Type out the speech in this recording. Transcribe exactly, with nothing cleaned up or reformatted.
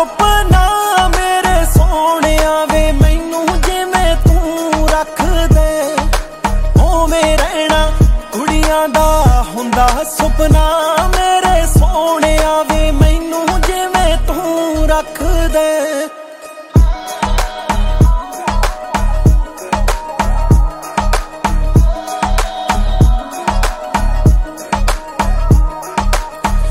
ਸੁਪਨਾ ਮੇਰੇ ਸੋਹਣਿਆ ਵੇ ਮੈਨੂੰ ਜਿਵੇਂ ਤੂੰ ਰੱਖ ਦੇ, ਉਵੇਂ ਰਹਿਣਾ ਕੁੜੀਆਂ ਦਾ ਹੁੰਦਾ ਸੁਪਨਾ।